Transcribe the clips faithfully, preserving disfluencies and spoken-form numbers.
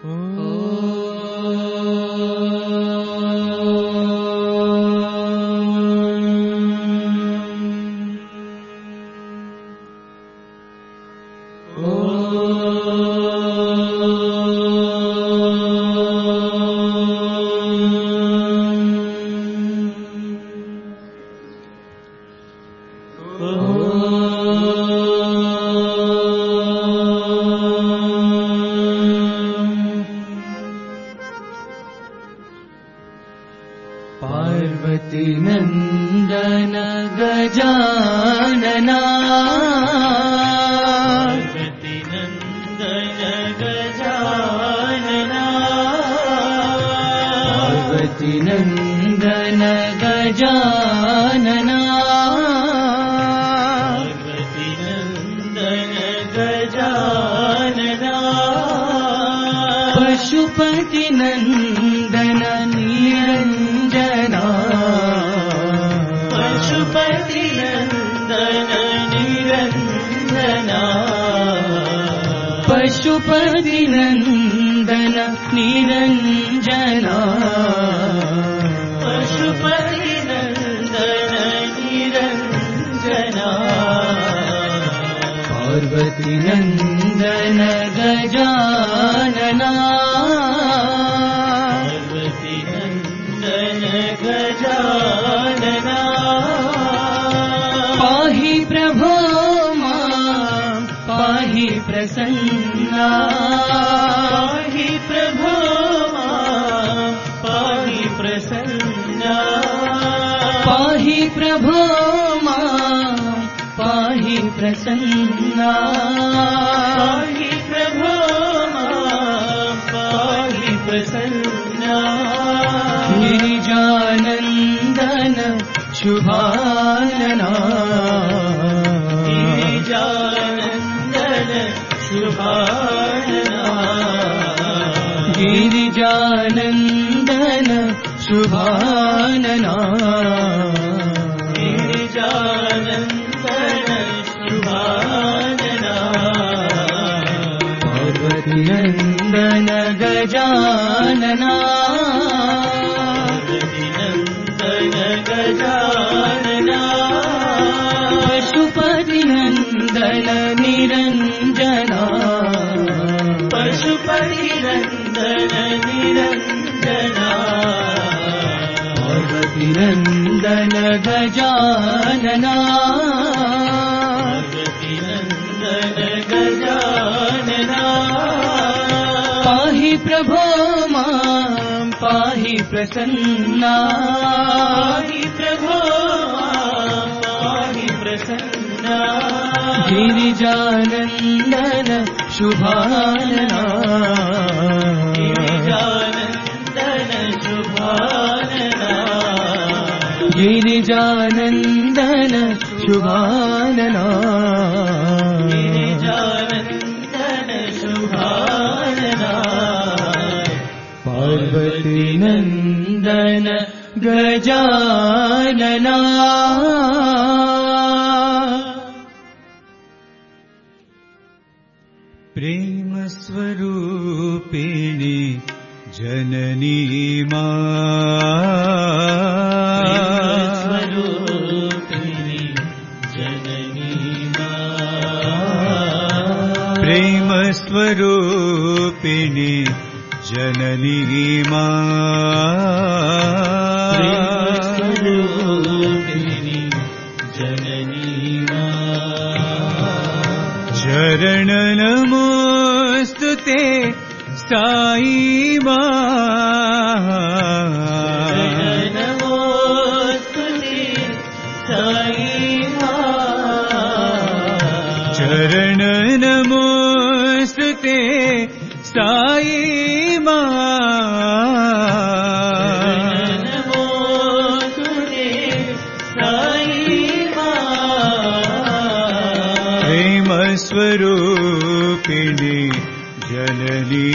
पार्वती नंदन गजानना पार्वती नंदन गजानना पार्वती नंदन गजानना पार्वती नंदन गजानना पशुपति नंदन निरंजना पशुपति नंदन निरंजना पशुपति नंदन निरंजना पशुपति नंदन निरंजना पार्वती नंदन गजानना गजानना पाहि प्रभो मां पाहि प्रसन्ना पाहि प्रभो मां पाहि प्रसन्ना पाहि प्रभो मां पाहि प्रसन्ना पाहि प्रभो मां पाहि प्रसन्ना गिरिजानंदन शुभानना गिरिजानंदन शुभानना गिरिजानंदन शुभानना गिरिजानंदन शुभानना पार्वती नंदन गजानना गजानना पशुपति नंदन निरंजना पशुपति नंदन निरंजना पार्वती नंदन गजानना पार्वती नंदन गजानना पाहि प्रभो मां पाहि प्रसन्ना पाहि प्रभो मां पाहि प्रसन्ना गिरिजानंदन शुभानना गिरिजानंदन शुभानना गिरिजानंदन शुभानना गिरिजानंदन शुभानना पार्वती नंदन गजानना प्रेम स्वरूपिणी जननी मां स्वरूपिणी जननी मां प्रेम स्वरूपिणी जननी मां स्वरूपिणी जननी मां चरण नमोस्तुते साई मां नमोस्तुते साई मां चरण नमोस्तुते साई स्वरूपिणी जननी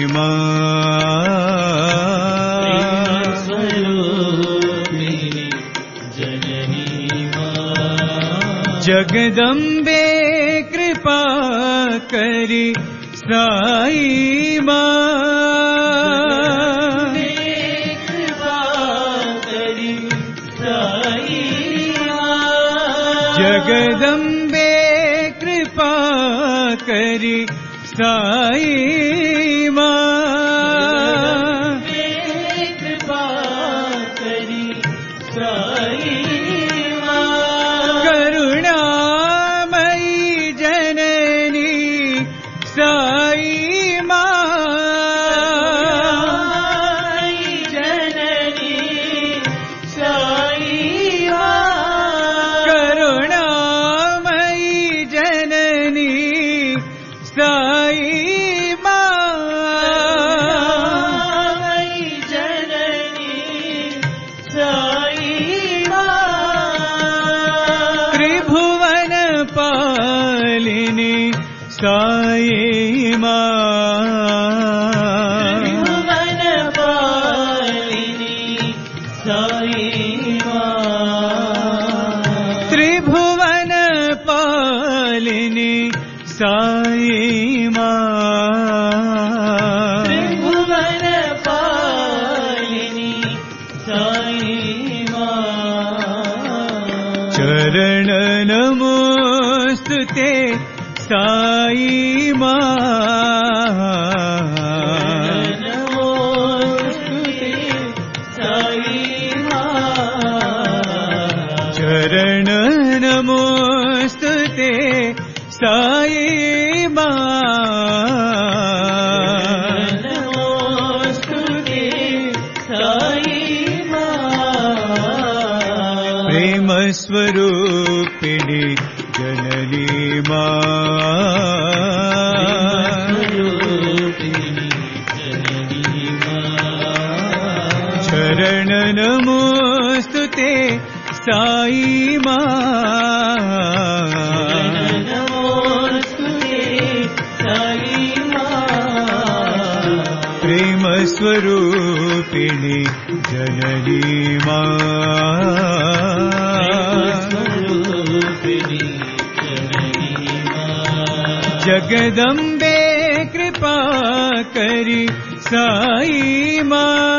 मां स्वरूपिणी जननी मां जगदम्बे कृपा करी साई मां करी साई माँ कृपा करी साई माँ करुणामयी जननी साई साई माँ त्रिभुवन पालिनी साई माँ त्रिभुवन पालिनी साई माँ त्रिभुवन पालिनी साई माँ चरण नमोस्तुते साई माँ नमोस्तुते साई माँ चरण नमोस्तुते साई माँ नमोस्तुते साई माँ प्रेम स्वरूपिणी जननी चरण नमोस्तुते साई माँ नमोस्तुते साई माँ प्रेम स्वरूपिणी जननी माँ जगदम्बे कृपा करी साई माँ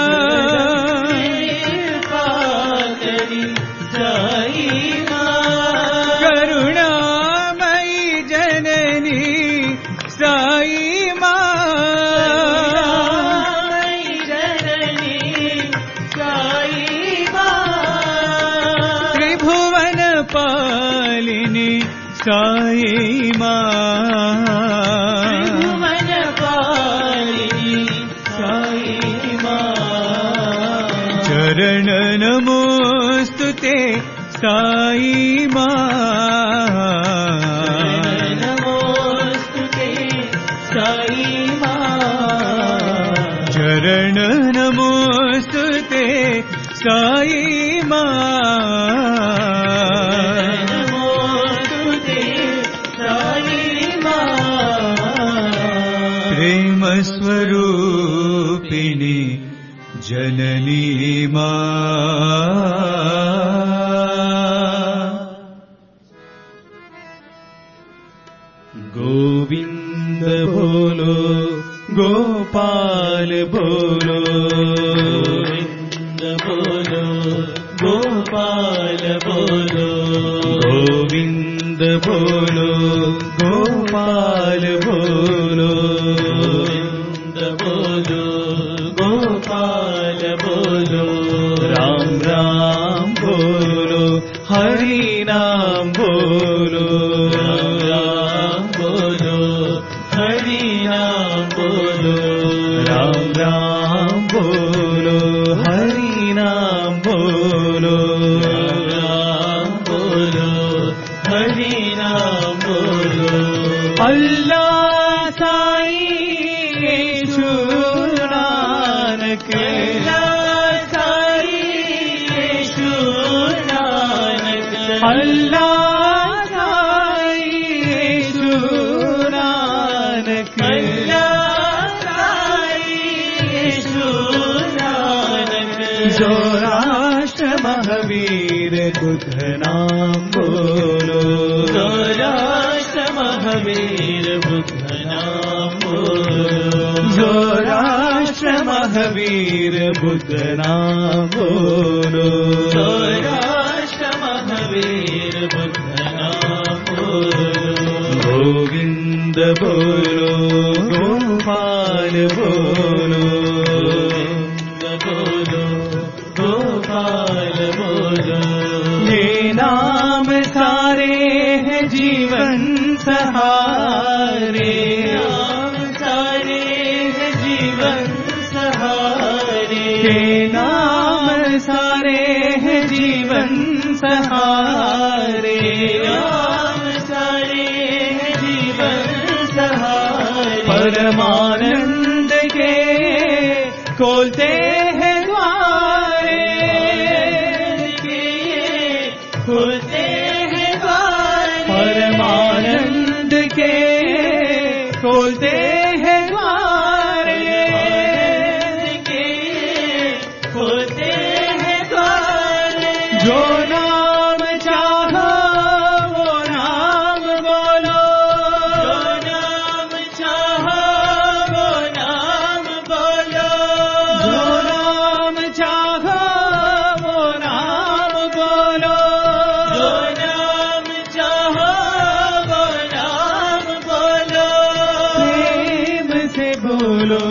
कृपा करी साई माँ करुणामयी जननी साई माँ जननी साई माँ त्रिभुवन पालिनी साई माँ त्रिभुवन पालिनी साई माँ चरण नमोस्तुते साई माँ नमोस्तुते साई माँ चरण नमोस्तुते साई माँ प्रेम स्वरूपिणी जननी माँ गोविंद बोलो गोपाल बोलो गोविंद बोलो गोपाल बोलो गोविंद बोलो गोपाल बोलो गोविंद बोलो गोपाल बोलो राम राम बोलो हरि नाम बोलो राम राम बोलो हरि नाम बोलो राम राम बोलो हरि नाम बोलो राम बोलो हरि नाम बोलो अल्लाह साईं येशु नानक अल्लाह साईं येशु नानक अल्लाह साईं येशु नानक अल्लाह साईं येशु नानक सौराष्ट्र महावीर बुद्ध नाम बोलो सौराष्ट्र महावीर बुद्ध नाम बोलो सौराष्ट्र महावीर बुद्ध नाम बोलो सौराष्ट्र महावीर बुद्ध नाम बोलो गोविंद बोलो गोपाल बोलो, बोलो गोपाल बोलो। ये नाम सारे है जीवन सहारे, नाम सारे है जीवन सहारे, ये नाम सारे है जीवन सहारे, नाम सारे है जीवन सहारे। परमानंद के खोलते हैं द्वारे, के खुलते हैं द्वार, परमानंद के खोलते हैं द्वारे, के खुलते हैं द्वार। जो नाम चाहो वो नाम बोलो, जो नाम चाहो वो नाम बोलो, जो नाम चाहो वो नाम बोलो, जो नाम चाहो वो नाम बोलो। प्रेम से बोलो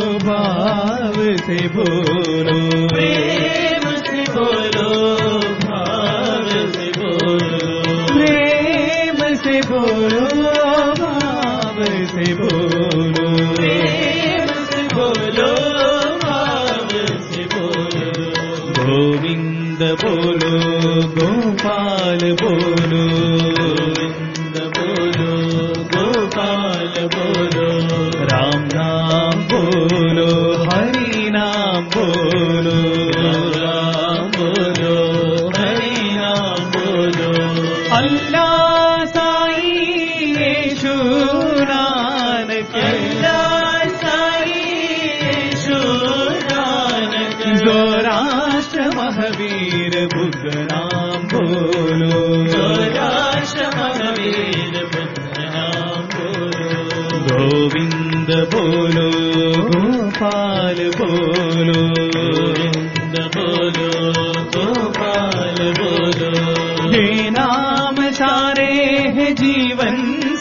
भाव से बोलो, प्रेम से बोलो भाव से बोलो, प्रेम से बोलो भाव से बोलो, प्रेम से बोलो भाव से बोलो। गोविंद बोलो गोपाल बोलो, गोविंद बोलो गोपाल बोलो, राम नाम बोलो हरि नाम बोलो, राम बोलो हरि नाम बोलो। अल्लाह साईं यीशु नानक, अल्लाह साईं यीशु नानक, जो राष्ट्र महावीर बुद्ध नाम बोलो, जो राष्ट्र महावीर बुद्ध नाम बोलो। गोविंद बोलो गोपाल बोलो, गोविंद बोलो गोपाल बोलो, ये नाम सारे है जीवन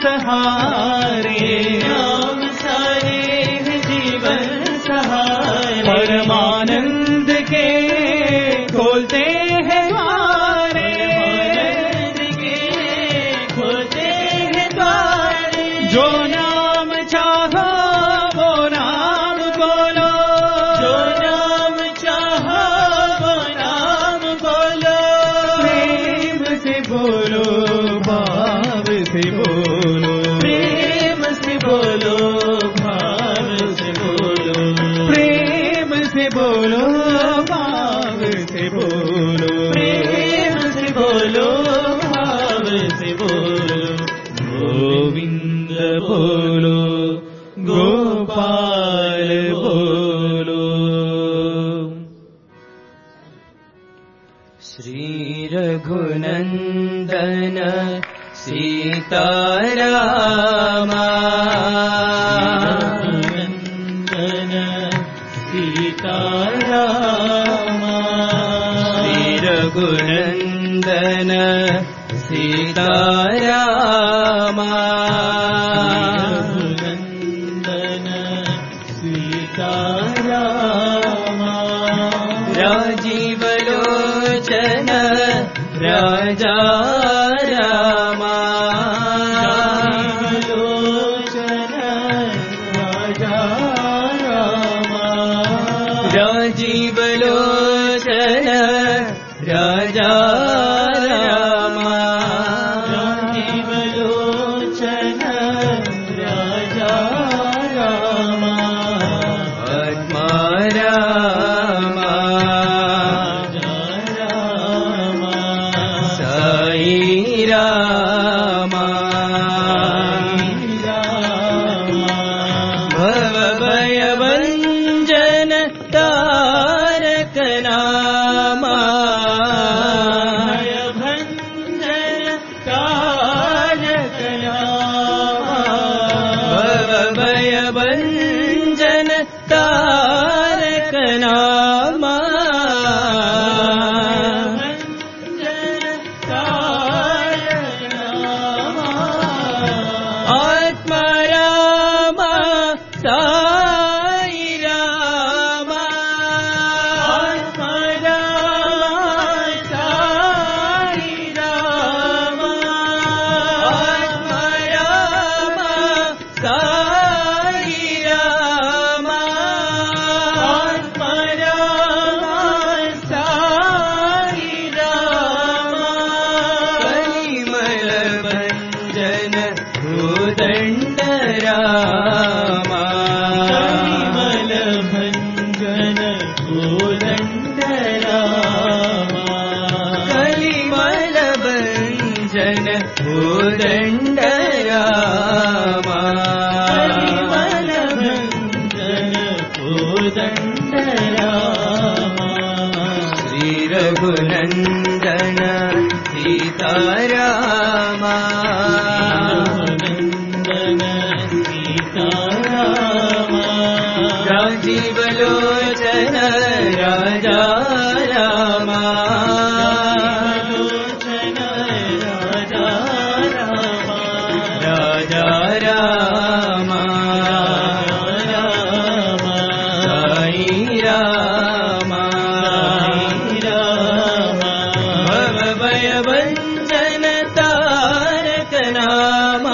सहारे, नाम सारे है जीवन सहारे। परमानंद के खोलते हैं द्वारे, परमानंद के खोलते हैं द्वार। जो नाम चाहो वो नाम बोलो, जो नाम चाहो वो नाम बोलो, प्रेम से बोलो भाव से बोलो, प्रेम से बोलो भाव से बोलो, प्रेम से बोलो भाव से बोलो, प्रेम से बोलो भाव से बोलो। गोविंद बोलो गोपाल बोलो। श्री रघुनंदन सीतारामा, नंदन सीतारामा, श्री रघुनंदन सीतारामा, नंदन सीतारामा, राजीव लोचन राजा रामा, लोचन राजा रामा, राजीव लोचन राजा रामा, राजीव लोचन राजा रामा, आत्मा रामा, राजा रामा, साई रामा, रामा, भव भय भंजन तारक సాయి రామ రఘునందన సీతారామ రాజీవలోచన రాజా రామ రాజా రామ సాయి రామ భవభయభంజన తారక నామ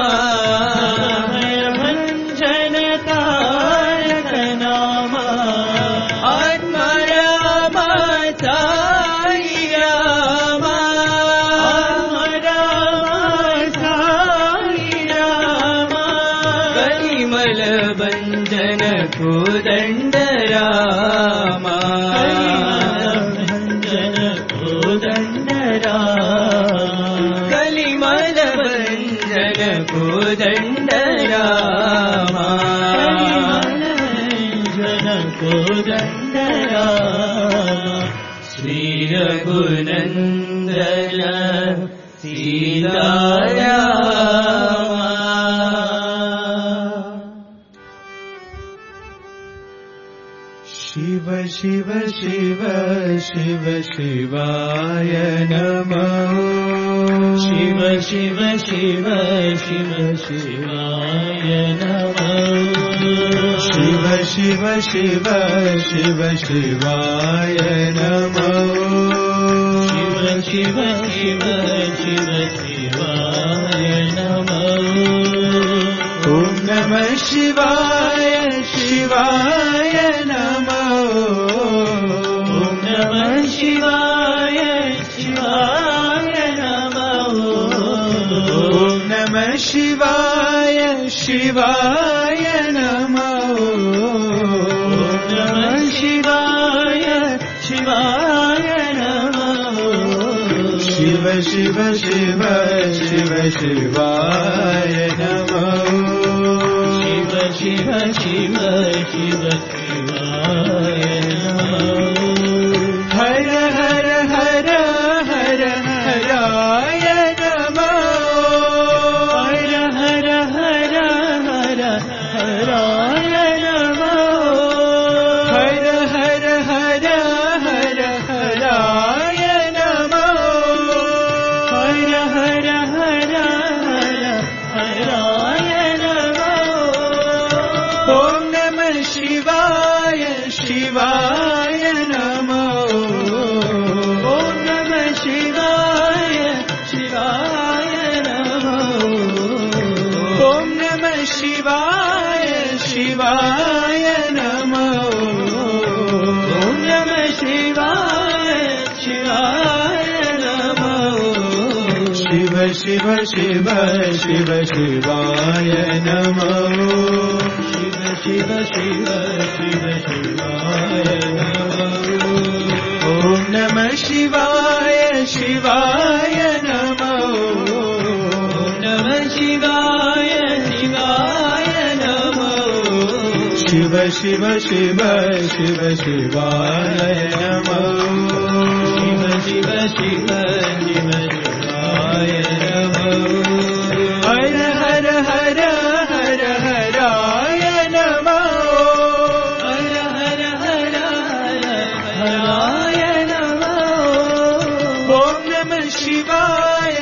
భయభంజన తారక నామ ఆత్మ రామ సాయి రామ ఆత్మ రామ సాయి రామ కలిమల భంజన కోదండ రామ కలిమల భంజన కోదండ రామ కోదండ రామ శ్రీ రఘునందన సీతారామ शिव शिव शिव शिव शिवाय नमः शिव शिव शिव शिव शिवाय नमः शिव शिव शिव शिव शिवाय नमः शिव शिव शिव शिव शिवाय नमः ॐ नमः शिवाय शिवाय नमः ॐ नमः शिवाय शिवाय नमः ॐ नमः शिवाय शिवाय नमः ॐ नमः शिवाय शिवाय नमः शिव शिव शिव शिव शिवाय नमः शिव शिव शिव शिवाय नमः हर हर हर हर हराय नमः हर हर हर हर हराय नमः हर हर हर हर हराय नमः हर हर हर हर हराय ॐ नमः शिवाय शिवाय नमः ॐ नमः शिवाय शिवाय नमः ॐ नमः शिवाय शिवाय नमः ॐ नमः शिवाय शिवाय नमः शिव शिव शिव शिव शिवाय नमः शिव शिव शिव शिवाय नमः ॐ नमः शिवाय शिवाय नमः ॐ नमः शिवाय शिवाय नमः शिव शिव शिव शिव शिवाय नमः शिव शिव शिव शिव शिवाय नमः हर हर हर हर हराय नमः हर हर हर हर हराय नमः ॐ नमः शिवाय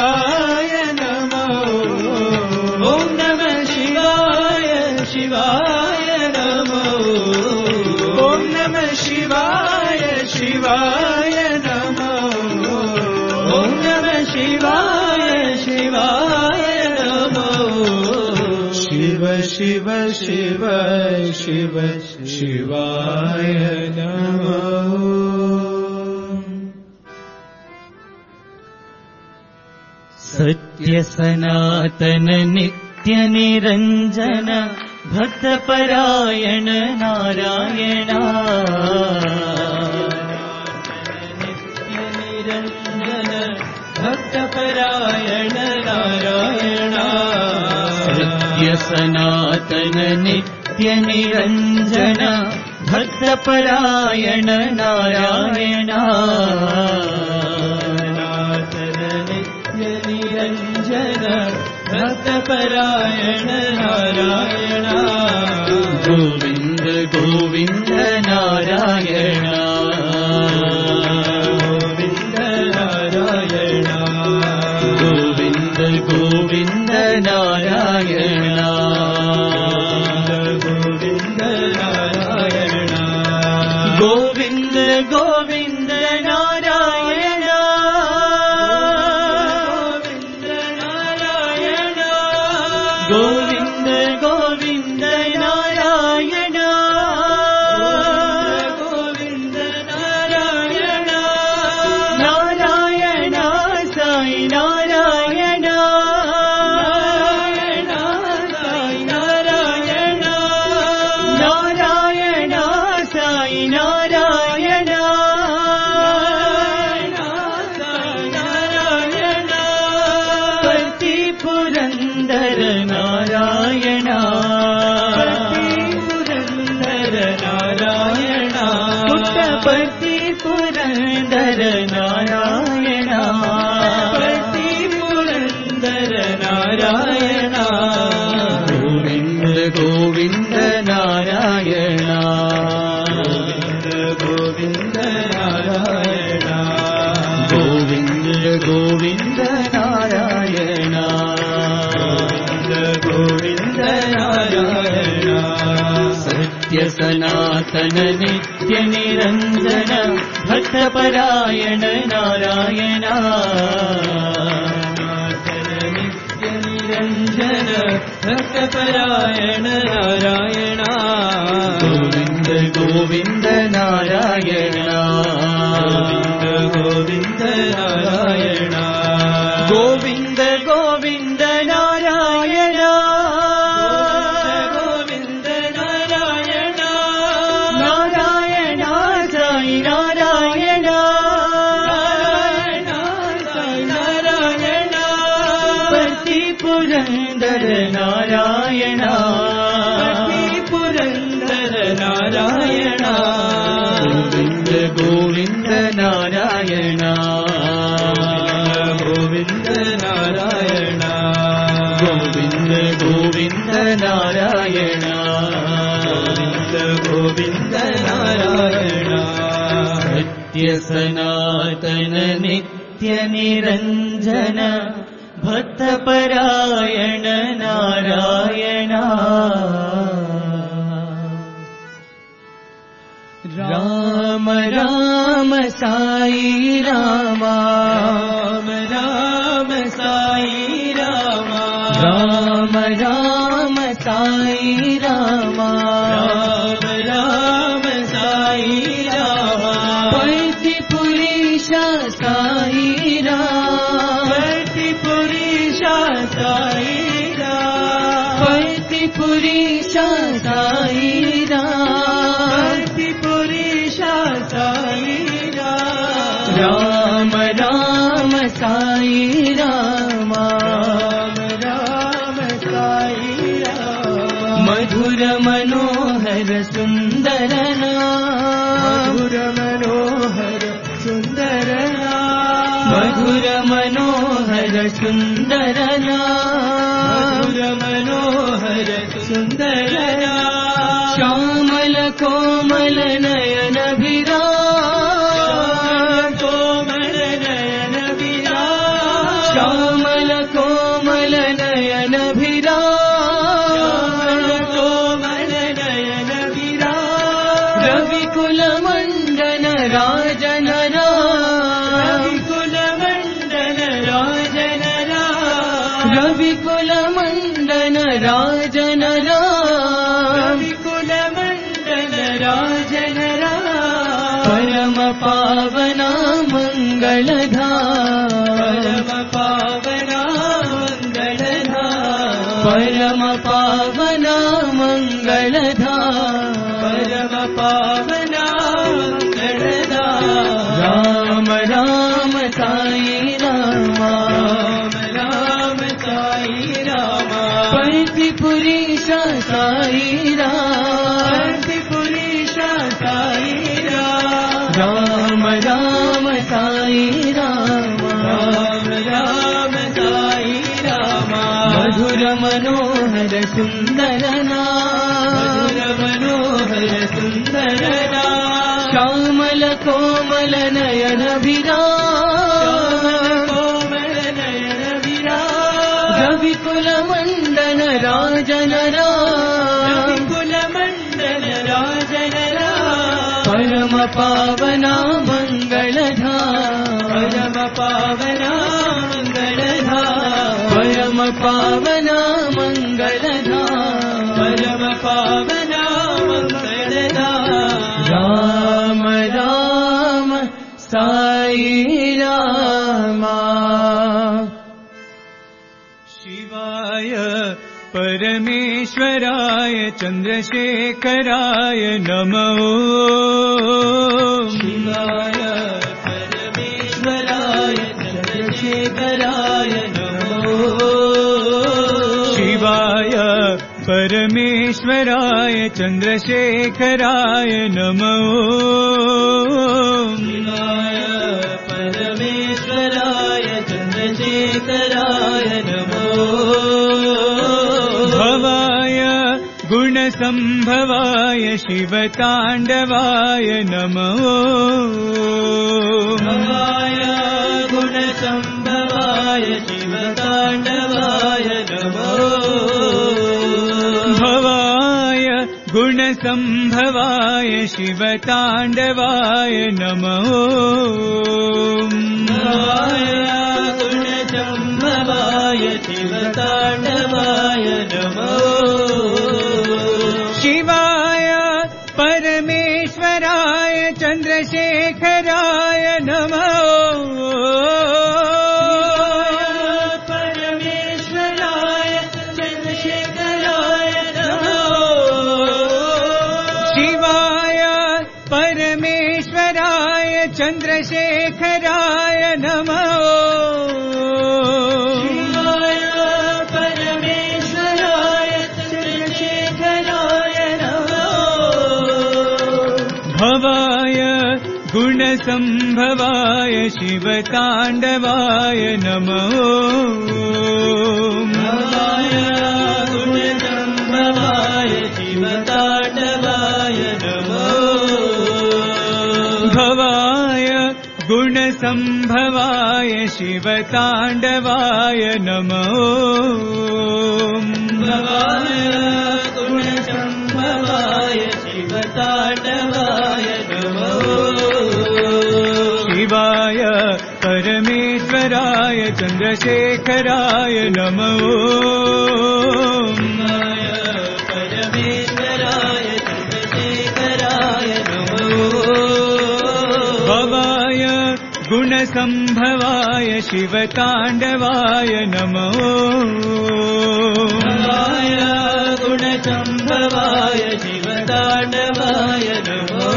शिवाय नमः ॐ नमः शिवाय शिवाय शिवाय नमो ॐ नमः शिवाय शिवाय नमो ॐ नमः शिवाय शिवाय नमो शिव शिव शिव शिव शिवाय नमो सत्य सनातन नित्य निरंजन भक्तपरायण नारायण नित्य निरंजन भक्तपरायण नारायण सत्य सनातन नित्य निरंजन भक्तपरायण नारायण निरंजन भक्तपरायण नारायण गोविंद गोविंद नारायण गोविंद नारायण गोविंद गोविंद नारायण गोविंद नारायण गोविंद गोविंद नारायण गोविंद गोविंद नारायण गोविंद नारायण नारायण साई नारायण नारायण साई नारायण नारायण साई नारायण नारायण पति पुरंदर नारायण पुरंदर नारायण पुट्टपति पुरंदर नारायण पति पुरंदर नारायण गोविंद गोविंद नारायण गोविंद गोविंद नारायण गोविंद गोविंद नारायण गोविंद नारायण सत्य सनातन नित्य निरंजन भक्तपरायण नारायण नित्य निरंजन भक्तपरायण नारायण गोविंद गोविंद नारायण गोविंद नारायण गोविंद गोविंद नारायण गोविंद नारायण नारायण साई नारायण नारायण साई नारायण पति पुरंदर नारायण पति पुरंदर नारायण गोविंद गोविंद नारायण गोविंद नारायण गोविंद गोविंद नारायण गोविंद गोविंद नारायण सत्य सनातन नित्य निरंजन भक्तपरायण नारायण राम राम साई राम राम राम साई राम राम राम साई राम राम राम साई राम पति पुरीशा साई राम पति पुरीशा साई राम पति पुरीशा साई राम पति पुरीशा साई राम राम राम साई राम राम साई राम मधुर मनोहर सुंदर नाम मधुर मनोहर सुंदर नाम मधुर मनोहर सुंदर नाम मधुर मनोहर सुंदर नाम श्यामल कोमल नयन विराम कोमल नयन विराम श्यामल कोमल नयन विराम कोमल रविकुलमण्डन राजन रविकुलमण्डन राजन रविकुलमण्डन राजन रविकुलमण्डन राजन परम पावना मङ्गलधाम परम पावना मङ्गलधाम परम पावना मङ्गलधाम राम राम साई राम राम साई राम पर्तिपुरीशा साई राम पर्तिपुरीशा साई राम राम साई राम राम राम साई राम मधुर मनोहर सुंदर नाम मनोहर सुंदर नाम श्यामल कोमल नयन विराम कोमल नयन विराम रविकुल मंडन राजन रविकुल मंडन राजन परम पावना मंगलधाम परम पावना मंगलधाम परम पावना मंगलधाम परम पावना मंगलधाम राम राम साई राम शिवाय परमेश्वराय चन्द्रशेखराय नमो शिवाय परमेश्वराय चन्द्रशेखराय नमो शिवाय परमेश्वराय चन्द्रशेखराय नमो शिवाय परमेश्वराय चन्द्रशेखराय नमो भवाय गुणसम्भवाय शिवताण्डवाय नमो भवाय गुणसम्भवाय शिवताण्डवाय नमो भवाय गुणसम्भवाय शिवताण्डवाय नमो भवाय गुणसम्भवाय शिवताण्डवाय नमो शिवाय परमेश्वराय चन्द्रशेखराय नमो परमेश्वराय चन्द्रशेखराय नमो शिवाय परमेश्वराय चन्द्रशेखराय नमो शिवाय परमेश्वराय चन्द्रशेखराय नमो भवाय गुणसम्भवाय शिवताण्डवाय नमो भवाय गुणसम्भवाय शिवताण्डवाय नमो भवाय गुणसम्भवाय शिवताण्डवाय नमो भवाय गुणसम्भवाय शिवताण्डवाय नमो शिवाय परमेश्वराय चन्द्रशेखराय नमो शिवाय परमेश्वराय चन्द्रशेखराय नमो भवाय गुणसम्भवाय शिवताण्डवाय नमो भवाय गुणसम्भवाय शिवताण्डवाय नमो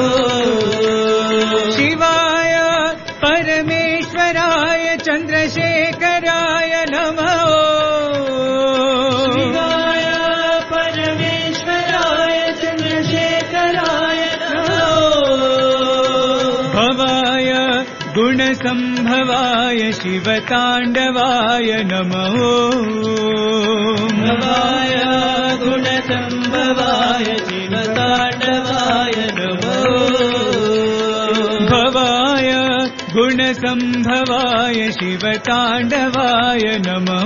शिवाय परमेश्वराय चन्द्रशेखराय नमो शिवाय परमेश्वराय चन्द्रशेखराय नमो भवाय गुणसम्भवाय शिवताण्डवाय नमो भवाय गुणसम्भवाय शिवताण्डवाय नमो भवाय गुणसम्भवाय शिवताण्डवाय नमो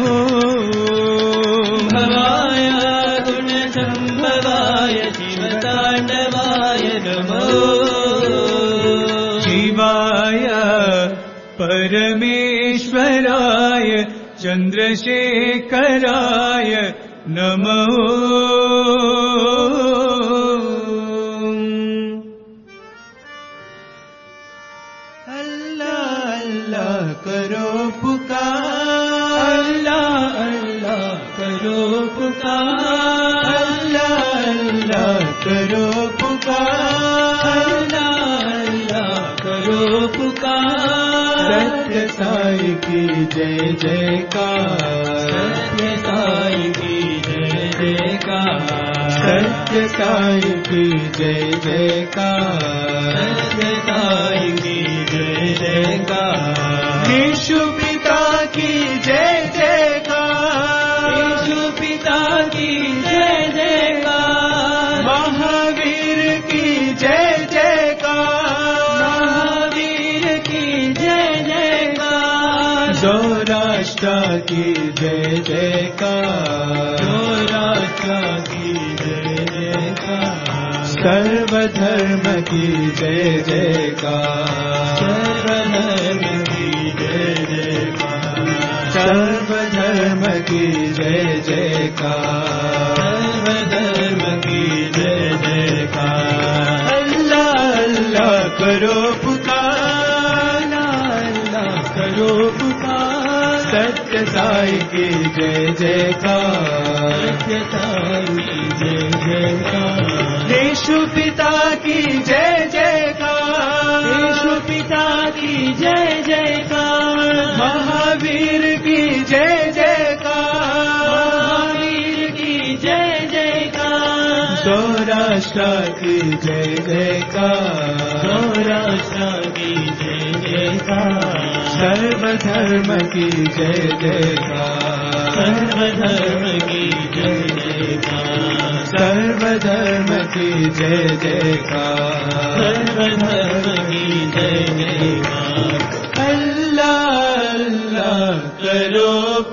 भवाय गुणसम्भवाय शिवताण्डवाय नमो परमेश्वराय चन्द्रशेखराय नमः। अल्लाह अल्लाह करो पुकार, अल्लाह अल्लाह करो पुकार, अल्लाह अल्लाह करो पुकार, अल्लाह अल्लाह करो पुकार। सत्य साई की जय जयकार, सत्य साई की जय जयकार, सत्य साई की जय जयकार, सत्य साई की जय जयकार। यीशु पिता की जय जयकार, यीशु पिता की जय जयकार, महावीर की जय जयकार, महावीर की जय जयकार। सौराष्ट्र की जय जयकार, सौराष्ट्र की जय जयकार, सर्वधर्म की जय जयकार, सर्वधर्म की जय जयकार, सर्वधर्म की जय जयकार, सर्वधर्म की जय जयकार। अल्लाह अल्लाह करो पुकार, अल्लाह करो पुकार, सत्य साई की जय जयकार, सत्य साई की जय जयकार। यीशु पिता की जय जयकार, यीशु पिता की जय जयकार, महावीर की जय जयकार, महावीर की जय जयकार। सौराष्ट्र की जय जयकार, सौराष्ट्र की जय जयकार, सर्वधर्म की जय जयकार, सर्वधर्म की जय जयकार, सर्वधर्म की जय जयकार, सर्वधर्म की जय जयकार। अल्लाह अल्लाह करो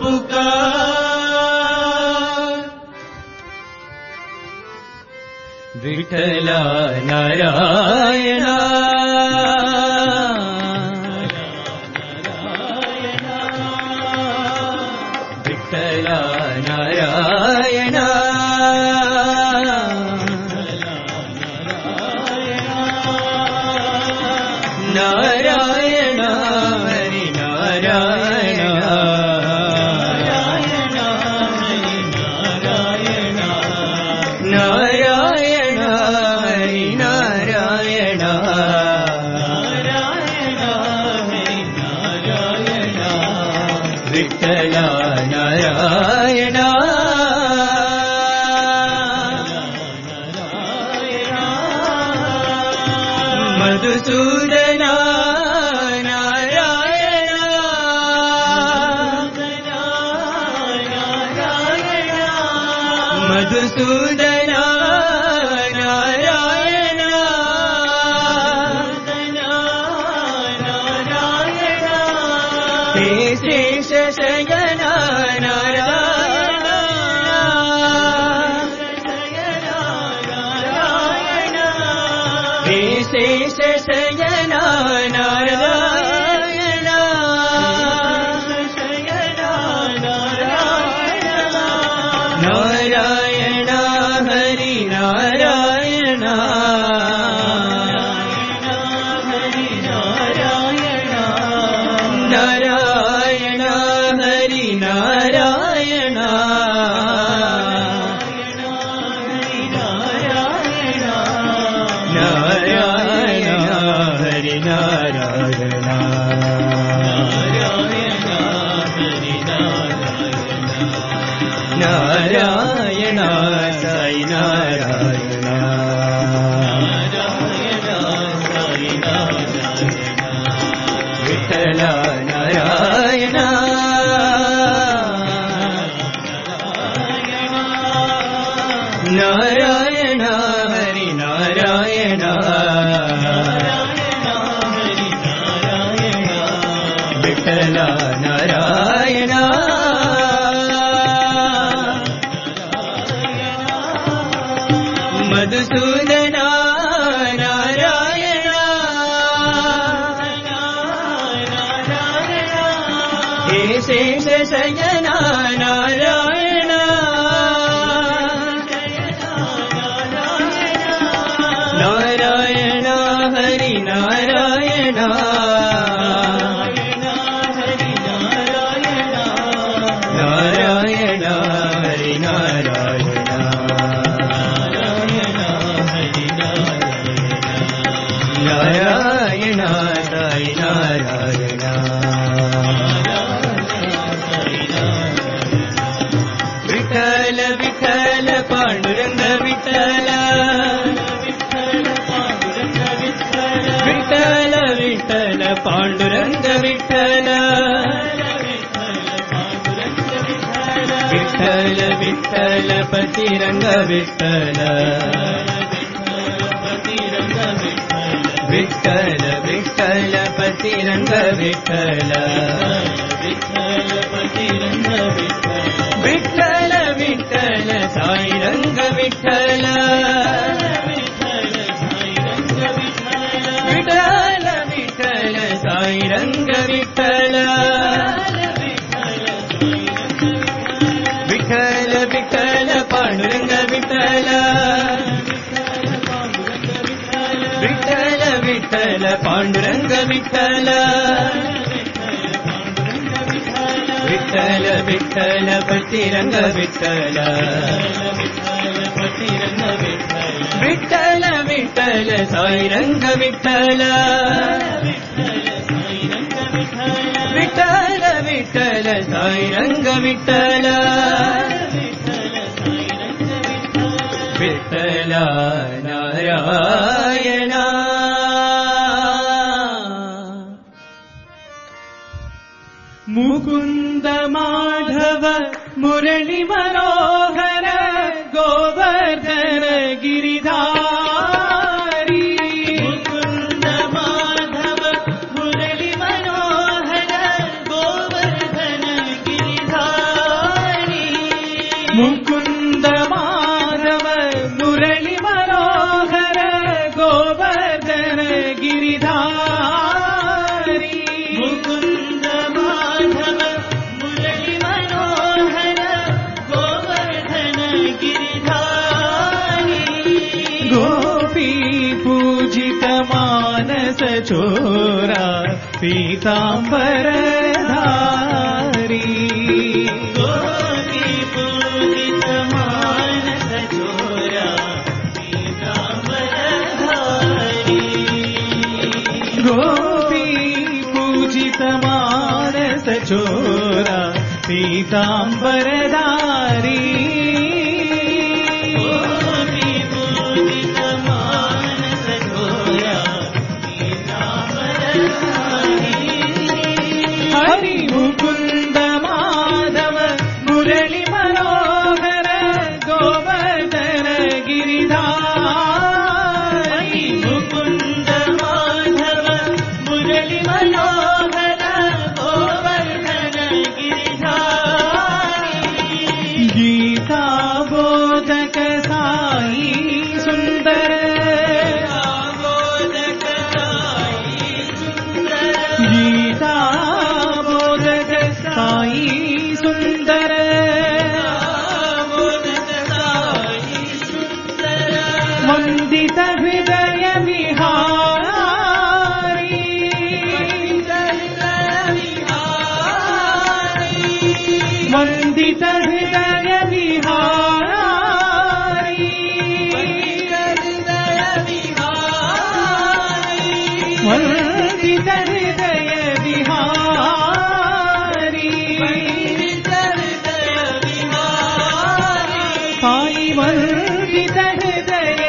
पुकार, विठला नारायण विठला नारायण नारायण हरि नारायण नारायण हरि नारायण विठ्ठल नारायण मधुसूदन नारायण मधुसूदन नारायण हे शेष शयन नारायण हे शेष शयन नारायण नारायण हरि नारायण नारायण हरि नारायण नारायण हरि नारायण नारायण साई नारायण विठ्ठल नारायण नारायण हरि नारायण विठ्ठल नारायण मधुसूदन नारायण शेषशयना नारायण नारायण हरि नारायण नारायण हरि नारायण नारायण हरि नारायण विठ्ठल विठ्ठल पांडुरंग विठ्ठल विठ्ठल विठ्ठल पांडुरंग विठ्ठल विठ्ठल विठ्ठल पतिरंग विठ्ठल विठ्ठल विठ्ठल पतिरंग विठ्ठल विठ्ठल विठ्ठल साईरंग विठ्ठल विठ्ठल विठ्ठल साईरंग विठ्ठल विठ्ठल विठ्ठल पांडुरंग विठ्ठल विठ्ठल विठ्ठल पांडुरंग विठ्ठल विठ्ठल विठ्ठल पतिरंग विठ्ठल विठ्ठल विठ्ठल साईरंग विठ्ठल विठ्ठल विठ्ठल साईरंग विठ्ठल विठ्ठल नारायण मुकुंद माधव मुरली मनोहर गोवर्धन गिरिधारी मुकुंद माधव मुरली मनोहर गोवर्धन गिरिधारी मुकुंद माधव मुरली मनोहर गोवर्धन गिरिधारी मुकुंद माधव मुरली मनोहर गोवर्धन गिरिधारी गोपी पूजित मानस चोरा पीतांबरधारी गोपी पूजित मानस चोरा पीतांबरधारी गोपी पूजित मानस चोरा पीतांबरधारी गोपी पूजित मानस चोरा पीतांबरधारी हरि मुकुंद माधव मुरली मनोहर गोवर्धन गिरिधारी मुकुंद माधव मुरली मनोहर गोवर्धन गिरिधारी गीता बोधक साई सुंदर बोधक साई सुंदर गीता बोधक साई सुंदर बोधक साई सुंदर वंदित हृदय विहारी वंदित हृदय विहारी वंदित हृदय विहारी साई वंदित हृदय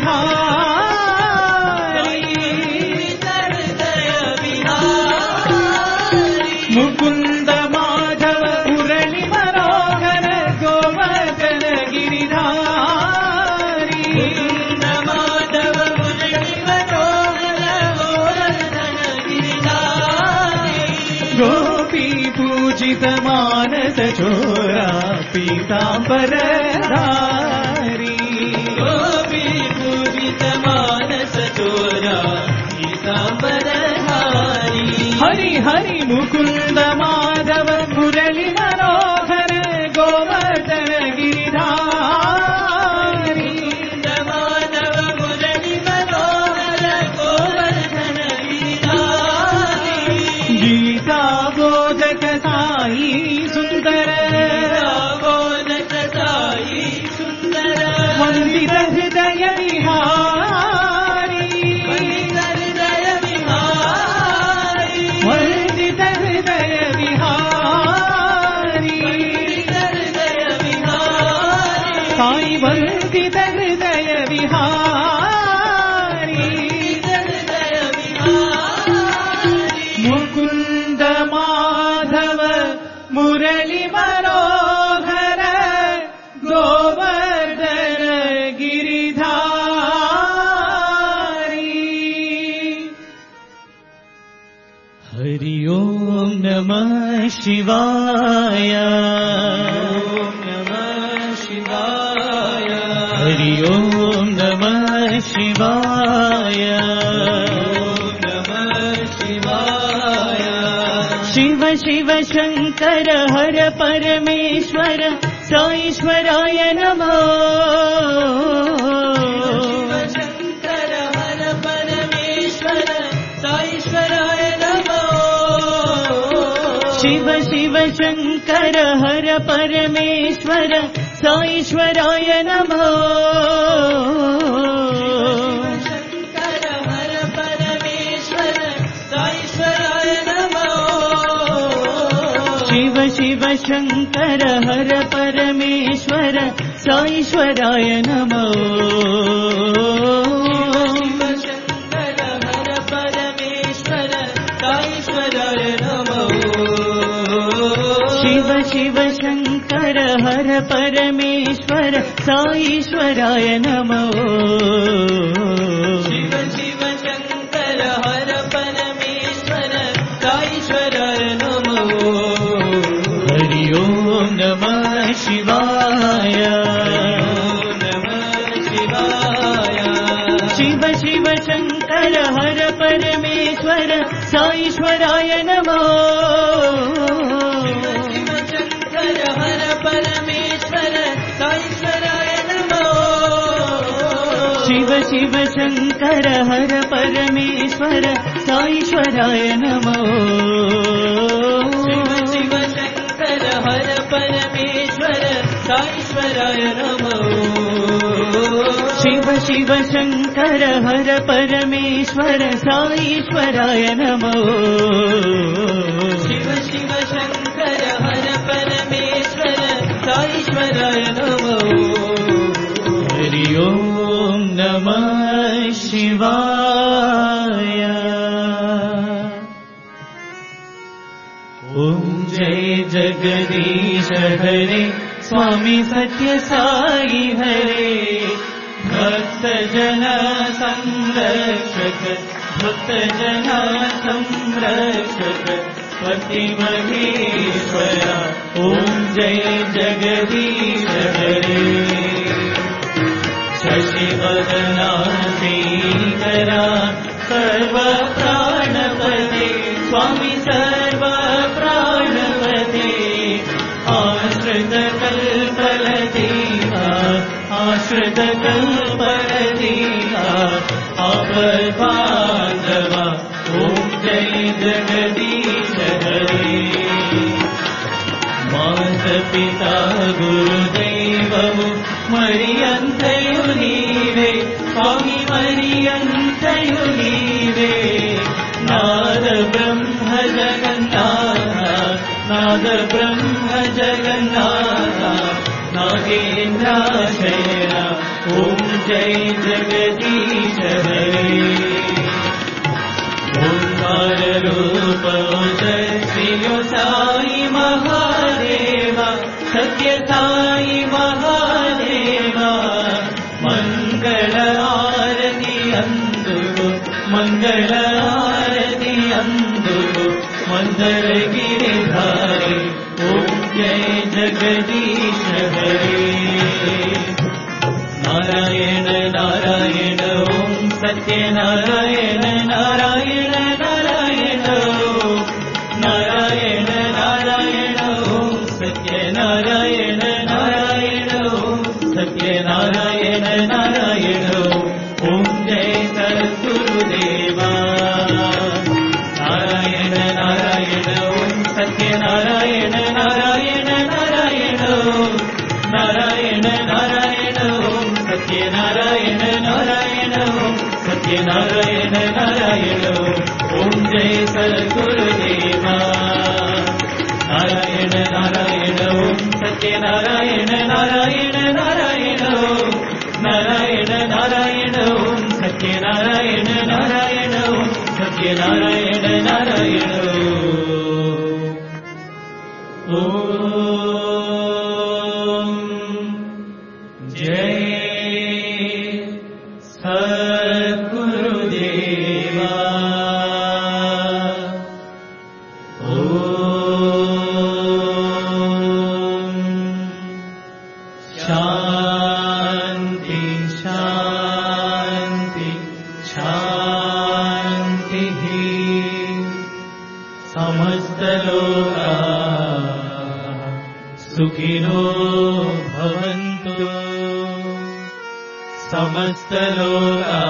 विहारी मुकुंद माधव मुरली मनोहर गोवर्धन गिरिधारी मुकुंद माधव मुरली मनोहर गोवर्धन गिरिधारी गोपी पूजित मानस चोरा पीतांबरधारी गोपी पूजित मानस चोरा पीतांबरधारी हरि हरि मुकुंद माधव मुरली मुरली मनोहर गोवर्धन गिरिधारी। हरि ओम नमः शिवाय, ओम नमः शिवाय, हरि ओम नमः शिवाय, ओम नमः शिवाय। शिव शिव शंकर हर परमेश्वर साईश्वराय नमः। शिव शंकर हर परमेश्वर साईश्वराय नमः। शिव शिव शंकर हर परमेश्वर साईश्वराय नमः। शंकर हर परमेश्वर साईश्वराय नमः। शिव शिव शंकर हर परमेश्वर साईश्वराय नमः। शिव शिव शंकर हर परमेश्वर साईश्वराय नमः। शिव शिव शंकर हर परमेश्वर साईश्वराय नमः। हरि ओम नमः शिवाय, ओम नमः शिवाय। शिव शिव शंकर हर परमेश्वर साईश्वराय नमः। शिव शिव शंकर हर परमेश्वर साईश्वराय नमः। शिव शिव शंकर हर परमेश्वर साईश्वराय नमः। शिव शिव शंकर हर परमेश्वर साईश्वराय नमः। शिव शिव शंकर हर परमेश्वर साईश्वराय नमः। हरि ओम नमः शिवाय। ओम जय जगदीश हरे स्वामी सत्य साई हरे। भक्त जन संरक्षक, भक्त जन संरक्षक पति महेश्वरा। ओम जय जगदीश हरे। शशिवदना श्रीकरा सर्व प्राणपते स्वामी सर्व प्राणपते। आश्रित कल्पलतीका, आश्रित कल्पलतीका आपद्बान्धवा। ओम जय जगदीश हरे। मात पिता गुरुदैवमु मरियंतयु नीवे स्वामी मरियंतयु नीवे। नाद ब्रह्म जगन्नाथ, नाद ब्रह्म जगन्नाथ नागेन्द्राशयना। ओम जय जगदीश हरे। ओंकार रूप श्रीयो साई महादेवा, सत्य साई महादेवा। मंगल आरती अंदुको, मंगल आरती अंदुको मंदर गिरिधारी। ओम जय जगदीश हरे। नारायण नारायण ओम सत्य नारायण नारायण नारायण। नारायण नारायण ओम सत्य नारायण नारायण ओम सत्य नारायण नारायण। ओम जय सद्गुरुदेवा। नारायण नारायण ओम सत्य नारायण नारायण नारायण। नारायण नारायण ओम सत्य नारायण नारायण ओम सत्य नारायण नारायण। ओम जय सद्गुरुदेवा। नारायण नारायण ओम सत्य नारायण नारायण नारायण। नारायण नारायण ओम सत्य नारायण नारायण ओम सत्य नारायण नारायण। ओम देवा शांति शांति शांति समस्त लोका सुखिनो भवन्तु समस्त लोका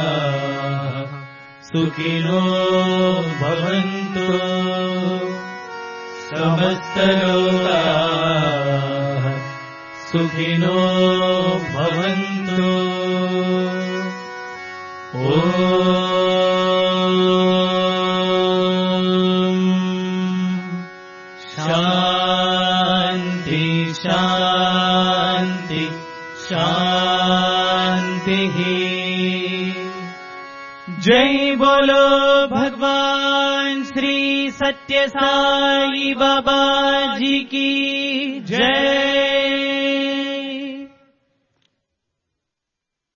सुखिनो भवन्तु समस्त लोका सुखिनो भवन्तु ओम शांति शांति शांति जय बोलो भगवान श्री सत्य साई बाबा जी की जय।